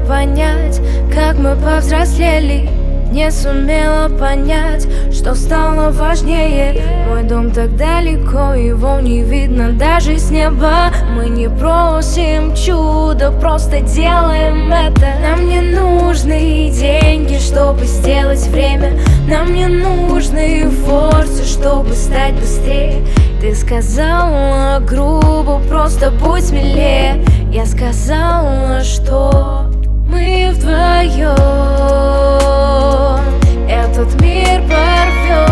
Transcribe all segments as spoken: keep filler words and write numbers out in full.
понять, как мы повзрослели. Не сумела понять, что стало важнее. Мой дом так далеко, его не видно даже с неба. Мы не просим чуда, просто делаем это. Нам не нужны деньги, чтобы сделать время. Нам не нужны форсы, чтобы стать быстрее. Ты сказала грубо, просто будь смелее. Я сказала, что мы вдвоем этот мир порвем.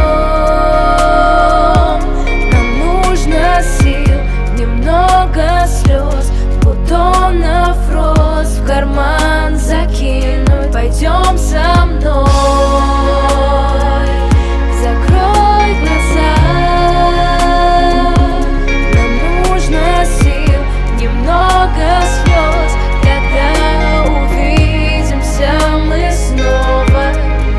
Нам нужно сил, немного слез, бутонов роз в карман закинуть. Пойдем со мной, закрой глаза. Нам нужно сил, немного слез, когда увидимся мы снова.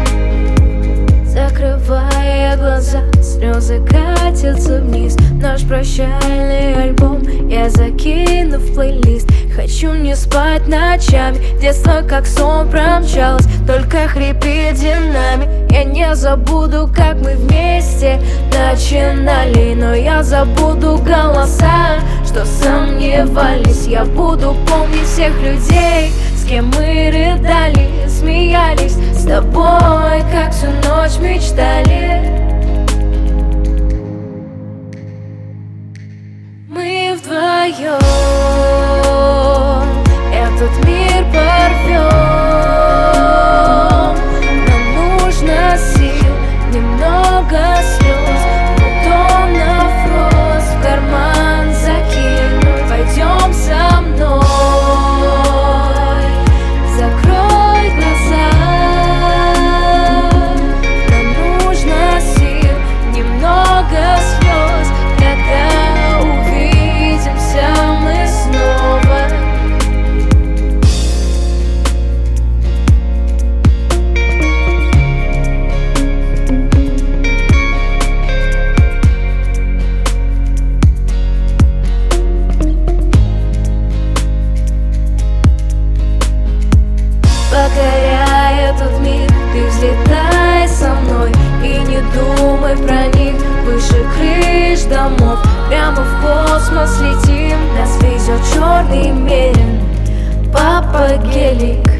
Закрывая глаза, слезы катятся вниз. Наш прощальный альбом я закину в плейлист. Хочу не спать ночами, детство как сон промчалось, только хрипит динамик. Я не забуду, как мы вместе начинали, но я забуду голоса, что сомневались. Я буду помнить всех людей, с кем мы рыдали, смеялись, с тобой, как всю ночь мечтали. Мы вдвоем этот мир порвем. Нам нужно сил, немного слез, бутонов роз в карман закинуть. Пойдем со мной, закрой глаза. Нам нужно сил, немного слез, когда увидимся мы снова. Покоряя этот мир, ты взлетай со мной и не думай про них. Выше крыш домов, прямо в космос летим. Нас везет черный мерин, папа гелик.